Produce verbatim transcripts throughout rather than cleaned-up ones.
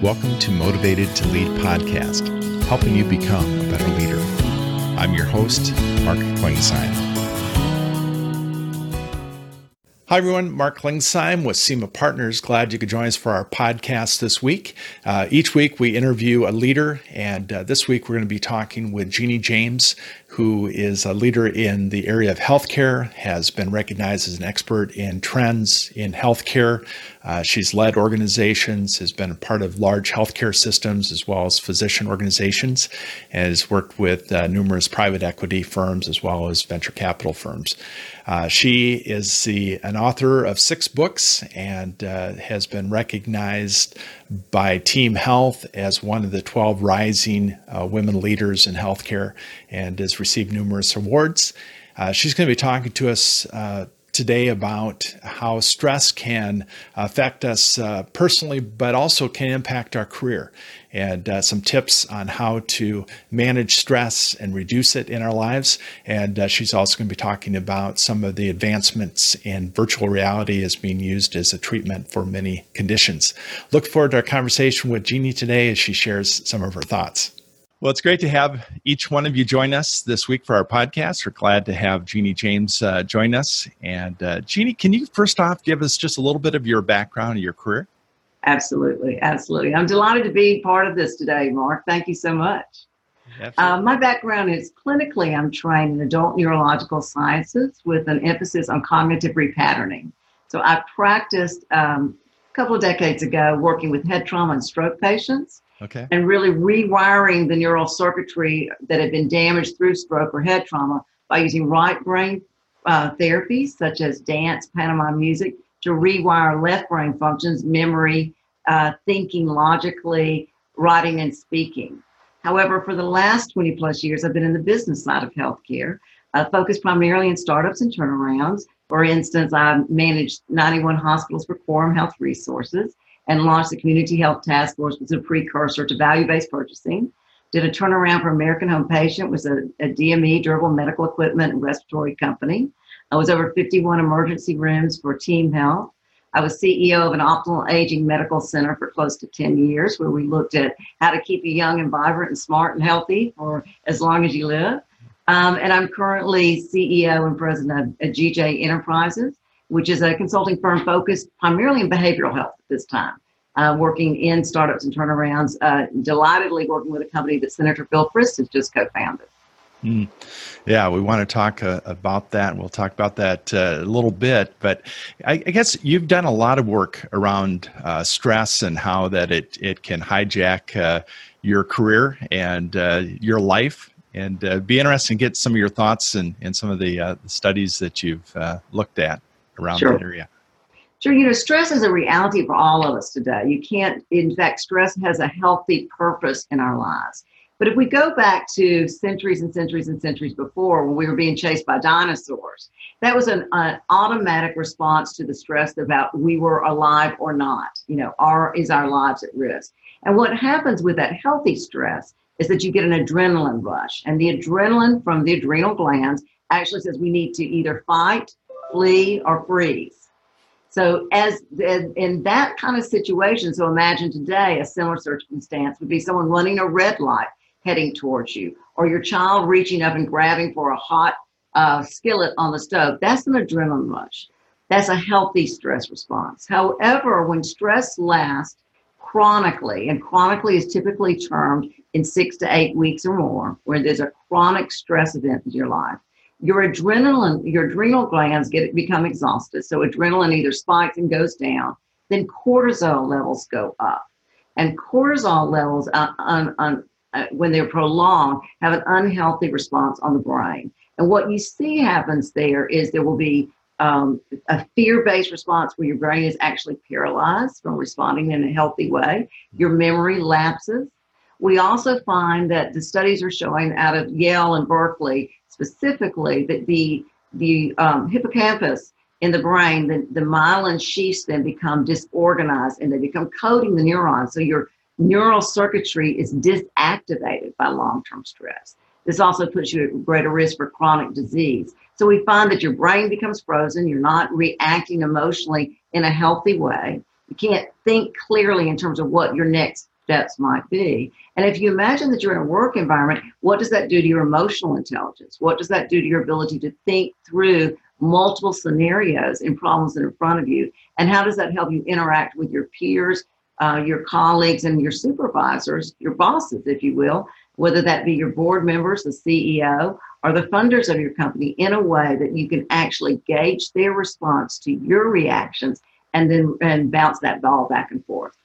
Welcome to Motivated to Lead podcast, helping you become a better leader. I'm your host, Mark Klingsheim. Hi, everyone. Mark Klingsheim with SEMA Partners. Glad you could join us for our podcast this week. Uh, each week, we interview a leader, and uh, this week, we're going to be talking with Jeannie James, who is a leader in the area of healthcare, has been recognized as an expert in trends in healthcare. Uh, she's led organizations, has been a part of large healthcare systems as well as physician organizations, and has worked with uh, numerous private equity firms as well as venture capital firms. Uh, she is the, an author of six books and uh, has been recognized by Team Health as one of the twelve rising uh, women leaders in healthcare and has received numerous awards. Uh, she's going to be talking to us uh, today about how stress can affect us uh, personally, but also can impact our career, and uh, some tips on how to manage stress and reduce it in our lives. And uh, she's also going to be talking about some of the advancements in virtual reality as being used as a treatment for many conditions. Look forward to our conversation with Jeannie today as she shares some of her thoughts. Well, it's great to have each one of you join us this week for our podcast. We're glad to have Jeannie James uh, join us. And uh, Jeannie, can you first off give us just a little bit of your background and your career? Absolutely. Absolutely. I'm delighted to be part of this today, Mark. Thank you so much. Uh, my background is clinically, I'm trained in adult neurological sciences with an emphasis on cognitive repatterning. So I practiced um, a couple of decades ago working with head trauma and stroke patients. Okay. And really rewiring the neural circuitry that had been damaged through stroke or head trauma by using right brain uh, therapies such as dance, pantomime music, to rewire left brain functions, memory, uh, thinking logically, writing and speaking. However, for the last twenty plus years, I've been in the business side of healthcare, uh, focused primarily in startups and turnarounds. For instance, I managed ninety-one hospitals for Quorum Health Resources and launched the Community Health Task Force, which was a precursor to value-based purchasing. Did a turnaround for American Home Patient, was a, a D M E, durable medical equipment and respiratory company. I was over fifty-one emergency rooms for Team Health. I was C E O of an optimal aging medical center for close to ten years, where we looked at how to keep you young and vibrant and smart and healthy for as long as you live. Um, and I'm currently C E O and president of G J Enterprises, which is a consulting firm focused primarily in behavioral health at this time, uh, working in startups and turnarounds, uh, delightedly working with a company that Senator Phil Frist has just co-founded. Mm. Yeah, we want to talk uh, about that, and we'll talk about that uh, a little bit. But I, I guess you've done a lot of work around uh, stress and how that it, it can hijack uh, your career and uh, your life. And uh, be interesting to get some of your thoughts and, and some of the, uh, the studies that you've uh, looked at around Sure. that area. Sure. You know, stress is a reality for all of us today. You can't, in fact, stress has a healthy purpose in our lives. But if we go back to centuries and centuries and centuries before, when we were being chased by dinosaurs, that was an, an automatic response to the stress about we were alive or not. You know, are is our lives at risk? And what happens with that healthy stress is that you get an adrenaline rush. And the adrenaline from the adrenal glands actually says we need to either fight, flee, or freeze. So as in that kind of situation, so imagine today a similar circumstance would be someone running a red light heading towards you, or your child reaching up and grabbing for a hot uh, skillet on the stove. That's an adrenaline rush. That's a healthy stress response. However, when stress lasts chronically, and chronically is typically termed in six to eight weeks or more, where there's a chronic stress event in your life, your adrenaline, your adrenal glands get become exhausted. So adrenaline either spikes and goes down, then cortisol levels go up. And cortisol levels, uh, un, un, uh, when they're prolonged, have an unhealthy response on the brain. And what you see happens there is there will be um, a fear-based response where your brain is actually paralyzed from responding in a healthy way. Your memory lapses. We also find that the studies are showing out of Yale and Berkeley specifically that the the um, hippocampus in the brain, the, the myelin sheaths then become disorganized and they become coating the neurons. So your neural circuitry is disactivated by long-term stress. This also puts you at greater risk for chronic disease. So we find that your brain becomes frozen. You're not reacting emotionally in a healthy way. You can't think clearly in terms of what your next steps might be. And if you imagine that you're in a work environment, what does that do to your emotional intelligence? What does that do to your ability to think through multiple scenarios and problems that are in front of you? And how does that help you interact with your peers, uh, your colleagues, and your supervisors, your bosses, if you will, whether that be your board members, the C E O, or the funders of your company, in a way that you can actually gauge their response to your reactions and then and bounce that ball back and forth.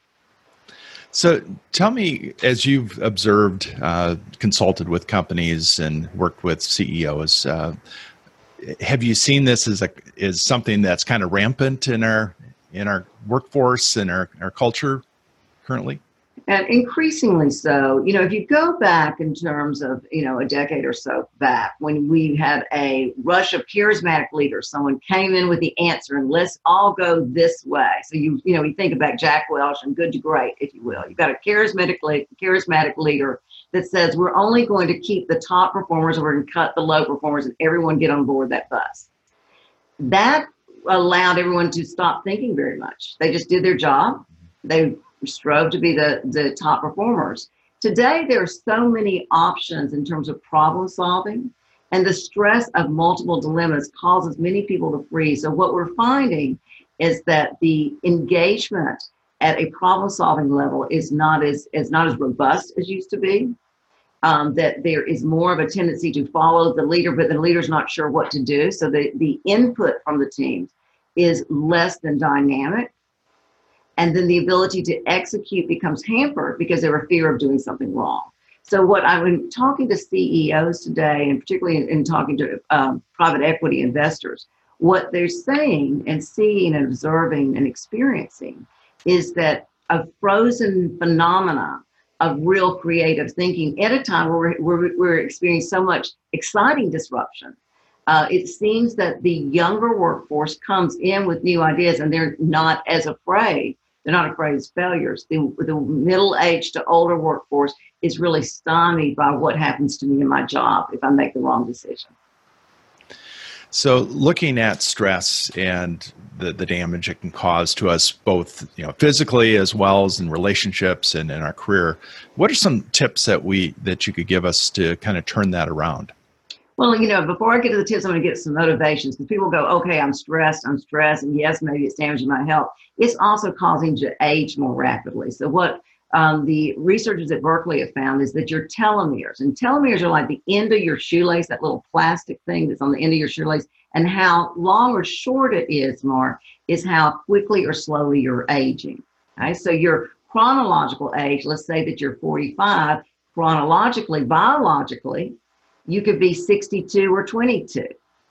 So tell me, as you've observed, uh, consulted with companies and worked with C E Os, uh, have you seen this as a is something that's kind of rampant in our in our workforce and our, our culture currently? And increasingly so. You know, if you go back in terms of, you know, a decade or so back, when we had a rush of charismatic leaders, someone came in with the answer and let's all go this way. So you, you know, you think about Jack Welch and Good to Great, if you will. You've got a charismatic, charismatic leader that says we're only going to keep the top performers and we're going to cut the low performers and everyone get on board that bus. That allowed everyone to stop thinking very much. They just did their job. They strove to be the, the top performers. Today, there are so many options in terms of problem solving, and the stress of multiple dilemmas causes many people to freeze. So what we're finding is that the engagement at a problem solving level is not as, is not as robust as used to be. Um, that there is more of a tendency to follow the leader, but the leader's not sure what to do. So the, the input from the teams is less than dynamic. And then the ability to execute becomes hampered because of a fear of doing something wrong. So what I've been talking to C E Os today, and particularly in, in talking to um, private equity investors, what they're saying and seeing and observing and experiencing is that a frozen phenomena of real creative thinking at a time where we're, we're, we're experiencing so much exciting disruption. Uh, it seems that the younger workforce comes in with new ideas and they're not as afraid. They're not afraid of failures. The, the middle-aged to older workforce is really stymied by what happens to me in my job if I make the wrong decision. So looking at stress and the, the damage it can cause to us both, you know, physically as well as in relationships and in our career, what are some tips that we that you could give us to kind of turn that around? Well, you know, before I get to the tips, I'm going to get some motivations because people go, okay, I'm stressed, I'm stressed, and yes, maybe it's damaging my health. It's also causing you to age more rapidly. So what um, the researchers at Berkeley have found is that your telomeres, and telomeres are like the end of your shoelace, that little plastic thing that's on the end of your shoelace, and how long or short it is, Mark, is how quickly or slowly you're aging. Okay? So your chronological age, let's say that you're forty-five, chronologically, biologically, you could be sixty-two or twenty-two.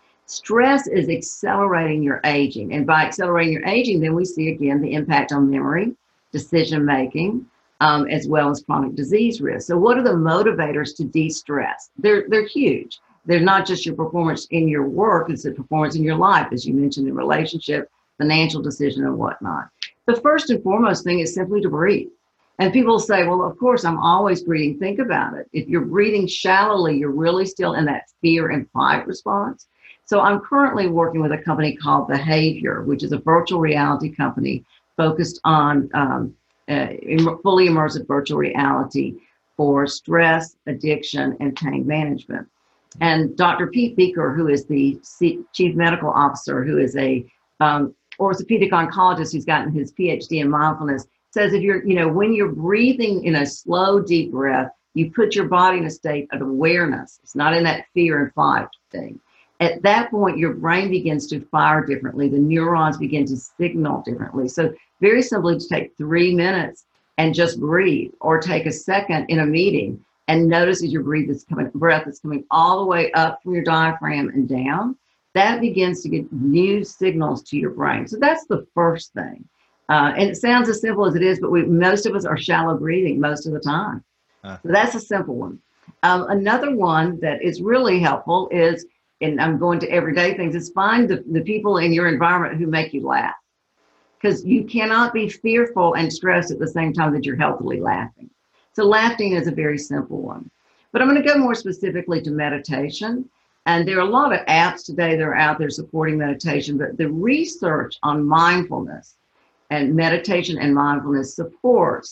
Stress is accelerating your aging. And by accelerating your aging, then we see again the impact on memory, decision-making, um, as well as chronic disease risk. So what are the motivators to de-stress? They're, they're huge. They're not just your performance in your work, it's the performance in your life, as you mentioned, in relationship, financial decision, and whatnot. The first and foremost thing is simply to breathe. And people say, well, of course, I'm always breathing. Think about it. If you're breathing shallowly, you're really still in that fear and fight response. So I'm currently working with a company called Behavior, which is a virtual reality company focused on um, uh, fully immersive virtual reality for stress, addiction, and pain management. And Doctor Pete Beaker, who is the C- chief medical officer, who is a um, orthopedic oncologist who's gotten his P H D in mindfulness, says if you're, you know, when you're breathing in a slow, deep breath, you put your body in a state of awareness. It's not in that fear and fight thing. At that point, your brain begins to fire differently. The neurons begin to signal differently. So very simply, to take three minutes and just breathe, or take a second in a meeting and notice as your breath is coming, breath is coming all the way up from your diaphragm and down. That begins to get new signals to your brain. So that's the first thing. Uh, and it sounds as simple as it is, but we, most of us are shallow breathing most of the time. Uh. So that's a simple one. Um, another one that is really helpful is, and I'm going to everyday things, is find the, the people in your environment who make you laugh. Because you cannot be fearful and stressed at the same time that you're healthily laughing. So laughing is a very simple one. But I'm going to go more specifically to meditation. And there are a lot of apps today that are out there supporting meditation, but the research on mindfulness and meditation and mindfulness supports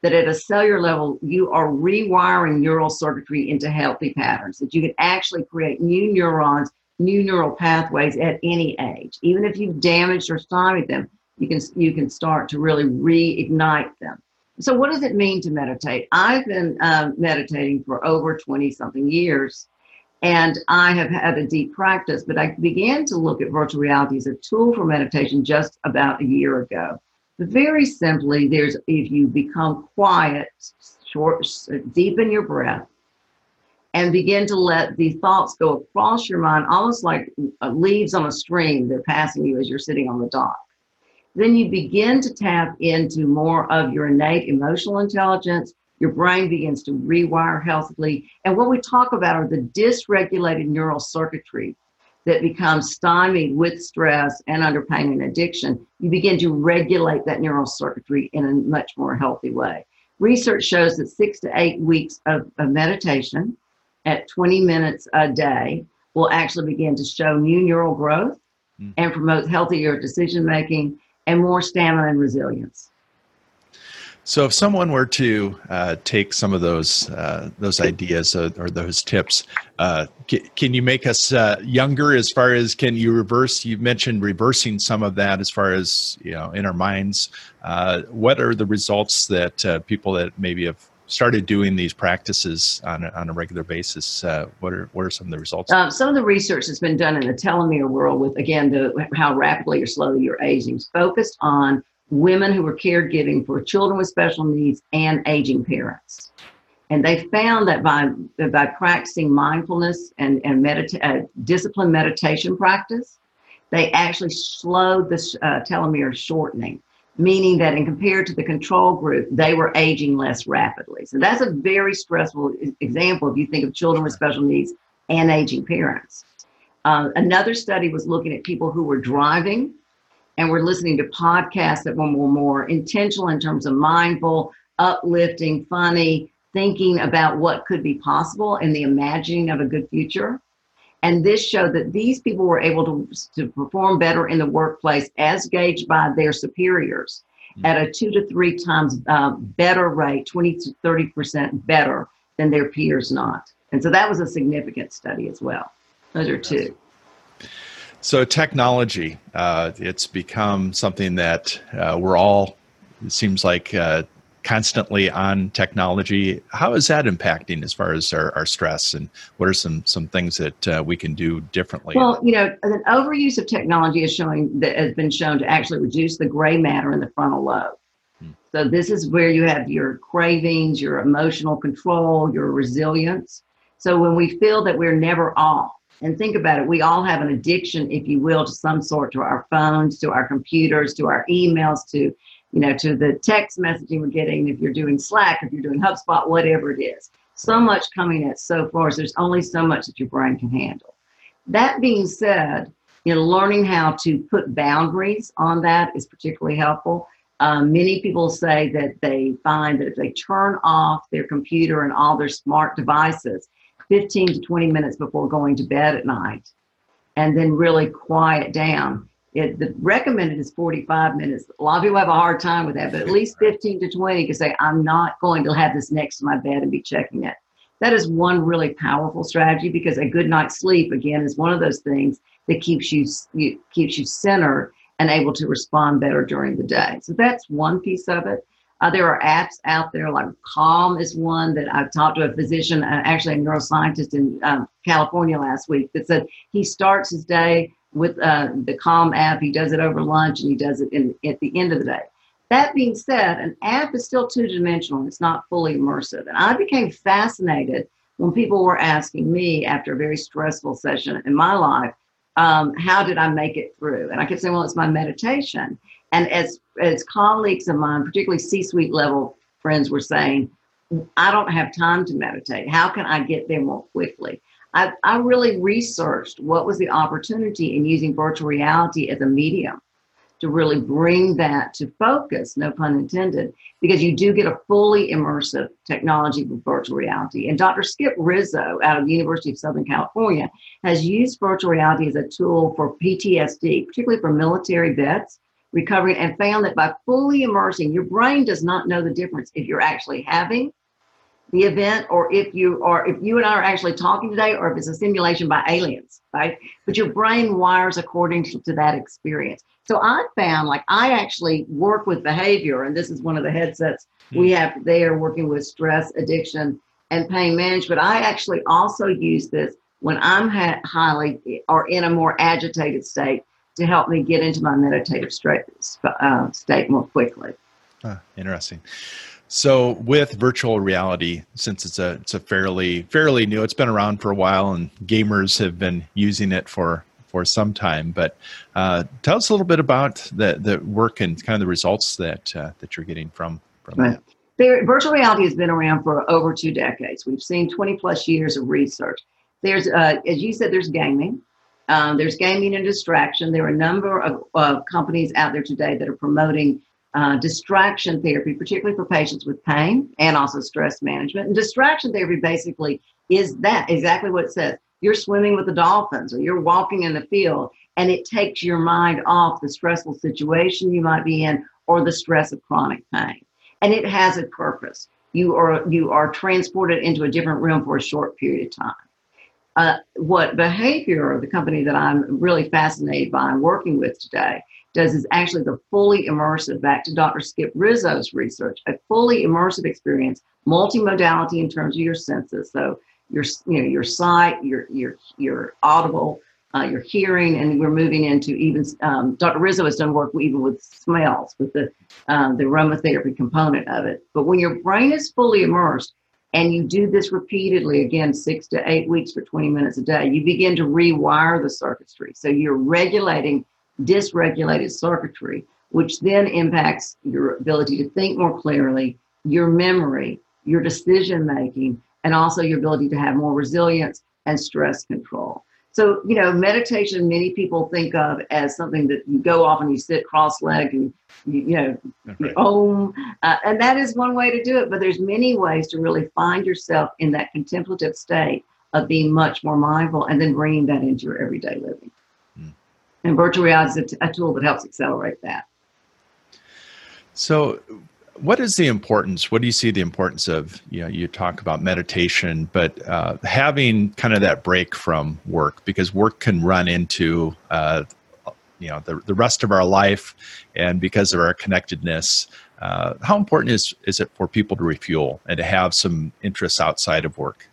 that at a cellular level, you are rewiring neural circuitry into healthy patterns, that you can actually create new neurons, new neural pathways at any age. Even if you've damaged or stymied them, you can, you can start to really reignite them. So what does it mean to meditate? I've been um, meditating for over twenty something years, and I have had a deep practice, but I began to look at virtual reality as a tool for meditation just about a year ago. But very simply, there's if you become quiet, short, deepen your breath, and begin to let the thoughts go across your mind, almost like leaves on a stream that are passing you as you're sitting on the dock. Then you begin to tap into more of your innate emotional intelligence. Your brain begins to rewire healthily. And what we talk about are the dysregulated neural circuitry that becomes stymied with stress and under pain and addiction. You begin to regulate that neural circuitry in a much more healthy way. Research shows that six to eight weeks of, of meditation at twenty minutes a day will actually begin to show new neural growth mm. and promote healthier decision-making and more stamina and resilience. So if someone were to uh, take some of those uh, those ideas uh, or those tips, uh, c- can you make us uh, younger as far as can you reverse, you mentioned reversing some of that as far as, you know, in our minds. Uh, what are the results that uh, people that maybe have started doing these practices on a, on a regular basis, uh, what are what are some of the results? Uh, some of the research that's been done in the telomere world with, again, the how rapidly or slowly you're aging, is focused on women who are caregiving for children with special needs and aging parents. And they found that by, by practicing mindfulness and, and medita- uh, disciplined meditation practice, they actually slowed the uh, telomere shortening, meaning that in compared to the control group, they were aging less rapidly. So that's a very stressful example if you think of children with special needs and aging parents. Uh, another study was looking at people who were driving and were listening to podcasts that were more, more intentional in terms of mindful, uplifting, funny, thinking about what could be possible and the imagining of a good future. And this showed that these people were able to, to perform better in the workplace as gauged by their superiors mm-hmm. at a two to three times uh, better rate, twenty to thirty percent better than their peers not. And so that was a significant study as well. Those are two. So technology, uh, it's become something that uh, we're all, it seems like, uh, constantly on technology. How is that impacting as far as our, our stress, and what are some some things that uh, we can do differently? Well, you know, an overuse of technology is showing that has been shown to actually reduce the gray matter in the frontal lobe. Hmm. So this is where you have your cravings, your emotional control, your resilience. So when we feel that we're never off, and think about it, we all have an addiction, if you will, to some sort, to our phones, to our computers, to our emails, to, you know, to the text messaging we're getting, if you're doing Slack, if you're doing HubSpot, whatever it is. So much coming at so far, so there's only so much that your brain can handle. That being said, you know, learning how to put boundaries on that is particularly helpful. Um, many people say that they find that if they turn off their computer and all their smart devices fifteen to twenty minutes before going to bed at night, and then really quiet down, It, the recommended is forty-five minutes. A lot of people have a hard time with that, but at least fifteen to twenty can say, I'm not going to have this next to my bed and be checking it. That is one really powerful strategy, because a good night's sleep, again, is one of those things that keeps you, you keeps you centered and able to respond better during the day. So that's one piece of it. Uh, there are apps out there, like Calm is one that I've talked to a physician, uh, actually a neuroscientist in um, California last week, that said he starts his day with uh, the Calm app. He does it over lunch and he does it in, at the end of the day. That being said, an app is still two-dimensional. It's not fully immersive. And I became fascinated when people were asking me after a very stressful session in my life, um, how did I make it through? And I kept saying, well, it's my meditation. And as, as colleagues of mine, particularly C-suite level friends, were saying, I don't have time to meditate. How can I get there more quickly? I, I really researched what was the opportunity in using virtual reality as a medium to really bring that to focus, no pun intended, because you do get a fully immersive technology with virtual reality. And Doctor Skip Rizzo out of the University of Southern California has used virtual reality as a tool for P T S D, particularly for military vets, recovering, and found that by fully immersing, your brain does not know the difference if you're actually having the event or if you are, if you and I are actually talking today, or if it's a simulation by aliens, right? But your brain wires according to, to that experience. So I found, like, I actually work with behavior, and this is one of the headsets mm. we have there, working with stress, addiction, and pain management. I actually also use this when I'm ha- highly or in a more agitated state to help me get into my meditative state, uh, state more quickly. Huh, interesting. So with virtual reality, since it's a it's a fairly fairly new, it's been around for a while, and gamers have been using it for for some time. But uh, tell us a little bit about the the work and kind of the results that uh, that you're getting from from right. that. There, virtual reality has been around for over two decades. We've seen twenty plus years of research. There's, uh, as you said, there's gaming. Um, there's gaming and distraction. There are a number of uh, companies out there today that are promoting Uh, distraction therapy, particularly for patients with pain and also stress management. And distraction therapy basically is that, exactly what it says. You're swimming with the dolphins, or you're walking in the field, and it takes your mind off the stressful situation you might be in, or the stress of chronic pain. And it has a purpose. You are, you are transported into a different realm for a short period of time. Uh, what Behavior, the company that I'm really fascinated by and working with today, does is actually the fully immersive, back to Doctor Skip Rizzo's research, a fully immersive experience, multimodality in terms of your senses. So your, you know, your sight, your your your audible, uh, your hearing, and we're moving into even, um, Doctor Rizzo has done work even with smells, with the um, the aromatherapy component of it. But when your brain is fully immersed, and you do this repeatedly, again, six to eight weeks for twenty minutes a day, you begin to rewire the circuitry. So you're regulating dysregulated circuitry, which then impacts your ability to think more clearly, your memory, your decision making, and also your ability to have more resilience and stress control. So, you know, meditation, many people think of as something that you go off and you sit cross-legged and, you, you know, right. you om, uh, and that is one way to do it. But there's many ways to really find yourself in that contemplative state of being much more mindful, and then bringing that into your everyday living. And virtual reality is a, t- a tool that helps accelerate that. So what is the importance, what do you see the importance of, you know, you talk about meditation, but uh, having kind of that break from work, because work can run into, uh, you know, the, the rest of our life, and because of our connectedness, uh, how important is, is it for people to refuel and to have some interests outside of work?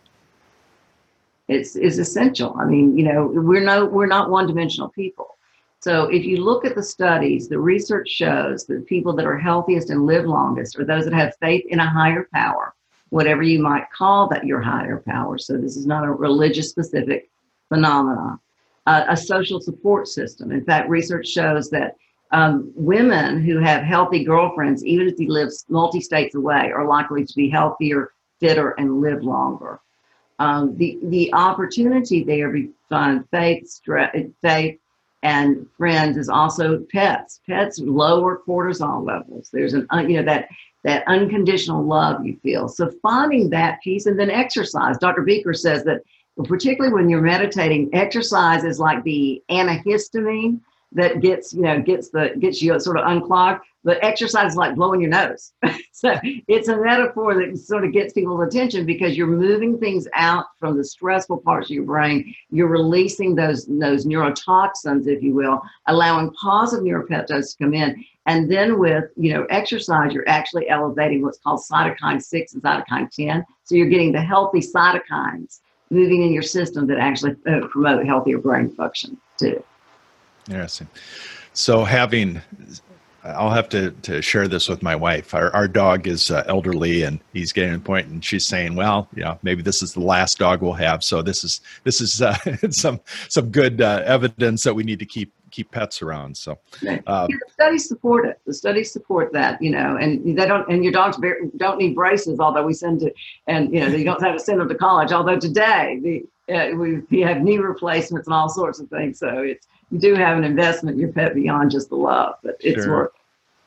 It's, is essential. I mean, you know, we're no, we're not one-dimensional people. So if you look at the studies, the research shows that people that are healthiest and live longest are those that have faith in a higher power, whatever you might call that your higher power. So this is not a religious specific phenomenon. Uh, a social support system. In fact, research shows that um, women who have healthy girlfriends, even if they live multi-states away, are likely to be healthier, fitter, and live longer. Um, the, the opportunity there between faith, stress, faith, and friends is also pets. Pets lower cortisol levels. There's an, you know, that that unconditional love you feel. So finding that piece, and then exercise. Doctor Beaker says that particularly when you're meditating, exercise is like the antihistamine that gets, you know, gets the gets you sort of unclogged. But exercise is like blowing your nose. So it's a metaphor that sort of gets people's attention, because you're moving things out from the stressful parts of your brain. You're releasing those, those neurotoxins, if you will, allowing positive neuropeptides to come in. And then with, you know, exercise, you're actually elevating what's called cytokine six and cytokine ten. So you're getting the healthy cytokines moving in your system that actually uh, promote healthier brain function too. Interesting. So having, I'll have to, to share this with my wife. Our, our dog is uh, elderly, and he's getting to the point, and she's saying, well, you know, maybe this is the last dog we'll have. So this is, this is uh, some, some good uh, evidence that we need to keep, keep pets around. So uh, yeah, the studies support it. The studies support that, you know, and they don't, and your dogs don't need braces, although we send to, and, you know, you don't have to send them to college. Although today the, uh, we, we have knee replacements and all sorts of things. So it's, you do have an investment in your pet beyond just the love, but it's sure. worth it.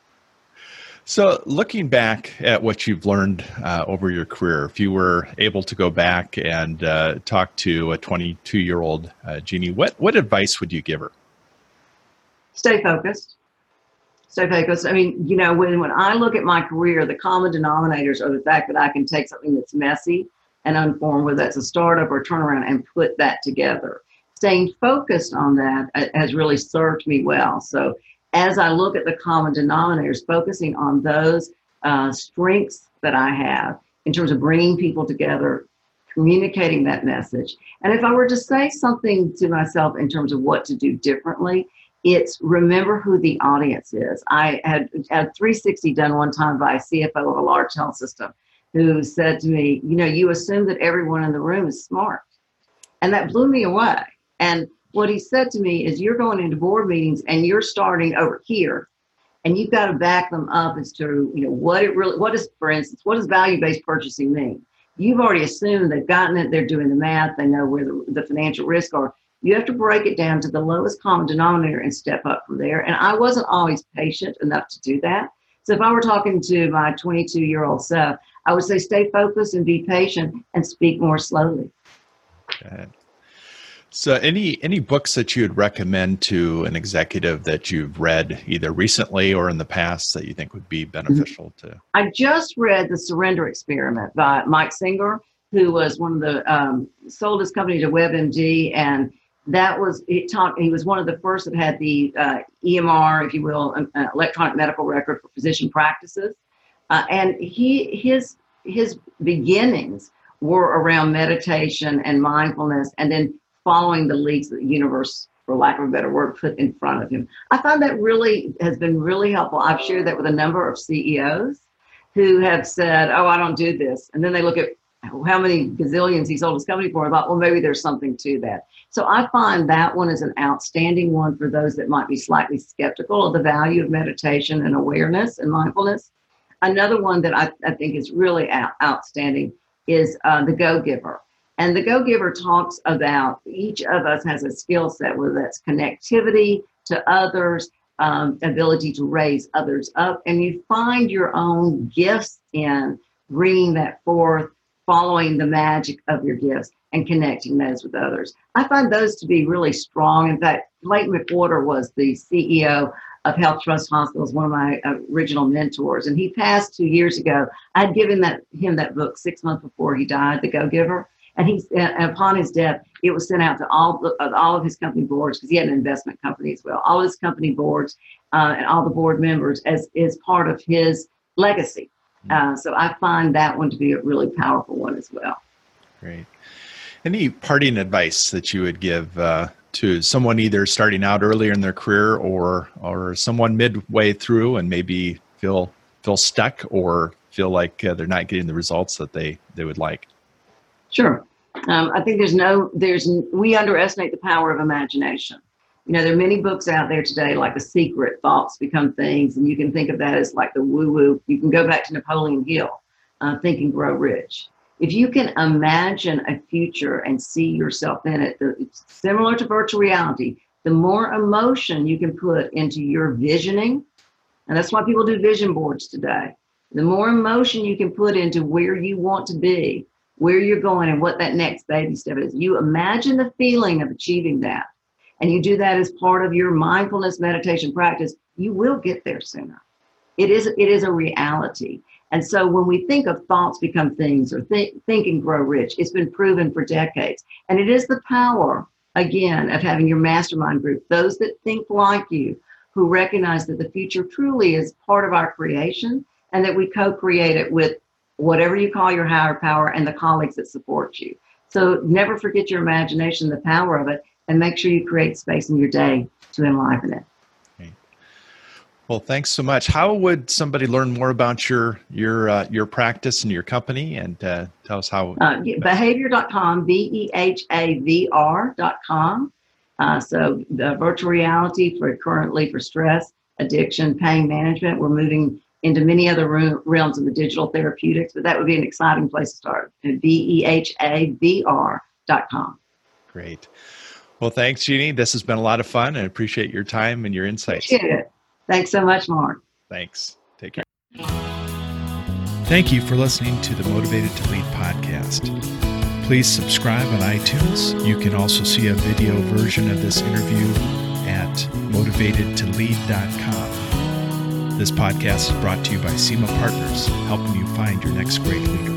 So looking back at what you've learned uh, over your career, if you were able to go back and uh, talk to a twenty-two-year-old uh, Jeannie, what, what advice would you give her? Stay focused. Stay focused. I mean, you know, when, when I look at my career, the common denominators are the fact that I can take something that's messy and unformed, whether that's a startup or turnaround, and put that together. Staying focused on that has really served me well. So as I look at the common denominators, focusing on those uh, strengths that I have in terms of bringing people together, communicating that message. And if I were to say something to myself in terms of what to do differently, it's remember who the audience is. I had had three sixty done one time by a C F O of a large health system who said to me, you know, you assume that everyone in the room is smart. And that blew me away. And what he said to me is, you're going into board meetings and you're starting over here, and you've got to back them up as to, you know, what it really, what is, for instance, what does value-based purchasing mean? You've already assumed they've gotten it, they're doing the math, they know where the, the financial risks are. You have to break it down to the lowest common denominator and step up from there. And I wasn't always patient enough to do that. So if I were talking to my twenty-two-year-old self, I would say stay focused and be patient and speak more slowly. Go ahead. So any any books that you would recommend to an executive that you've read either recently or in the past that you think would be beneficial to? I just read The Surrender Experiment by Mike Singer, who was one of the, um, sold his company to WebMD, and that was, it taught, he was one of the first that had the uh, E M R, if you will, um, uh, electronic medical record for physician practices. Uh, and he his his beginnings were around meditation and mindfulness, and then following the leads that the universe, for lack of a better word, put in front of him. I find that really has been really helpful. I've shared that with a number of C E Os who have said, oh, I don't do this. And then they look at how many gazillions he sold his company for, and thought, well, maybe there's something to that. So I find that one is an outstanding one for those that might be slightly skeptical of the value of meditation and awareness and mindfulness. Another one that I, I think is really out, outstanding is uh, The Go-Giver. And The Go-Giver talks about each of us has a skill set, whether that's connectivity to others, um, ability to raise others up, and you find your own gifts in bringing that forth, following the magic of your gifts and connecting those with others. I find those to be really strong. In fact, Clayton McWhorter was the C E O of Health Trust Hospitals, one of my original mentors, and he passed two years ago. I'd given that him that book six months before he died, The Go-Giver, and he, and upon his death, it was sent out to all the, all of his company boards, because he had an investment company as well, all his company boards uh, and all the board members as is part of his legacy. Uh, so I find that one to be a really powerful one as well. Great. Any parting advice that you would give uh, to someone either starting out earlier in their career or or someone midway through and maybe feel feel stuck or feel like uh, they're not getting the results that they, they would like? Sure. Um, I think there's no, there's, we underestimate the power of imagination. You know, there are many books out there today, like The Secret, Thoughts Become Things, and you can think of that as like the woo-woo. You can go back to Napoleon Hill, uh, Think and Grow Rich. If you can imagine a future and see yourself in it, the, it's similar to virtual reality, the more emotion you can put into your visioning, and that's why people do vision boards today, the more emotion you can put into where you want to be, where you're going, and what that next baby step is. You imagine the feeling of achieving that, and you do that as part of your mindfulness meditation practice, you will get there sooner. It is, it is a reality. And so when we think of thoughts become things or think, think and grow rich, it's been proven for decades. And it is the power, again, of having your mastermind group, those that think like you, who recognize that the future truly is part of our creation and that we co-create it with whatever you call your higher power and the colleagues that support you. So never forget your imagination, the power of it, and make sure you create space in your day to enliven it. Okay. Well, thanks so much. How would somebody learn more about your your uh, your practice and your company, and uh, tell us how? Uh, behavior dot com, B E H A V R dot com. Uh, so the virtual reality for currently for stress, addiction, pain management. We're moving into many other realms of the digital therapeutics, but that would be an exciting place to start at B E H A V R dot com. Great. Well, thanks, Jeannie. This has been a lot of fun, and I appreciate your time and your insights. Appreciate it. Thanks so much, Mark. Thanks. Take care. Thank you for listening to the Motivated to Lead podcast. Please subscribe on iTunes. You can also see a video version of this interview at motivated to lead dot com. This podcast is brought to you by SEMA Partners, helping you find your next great leader.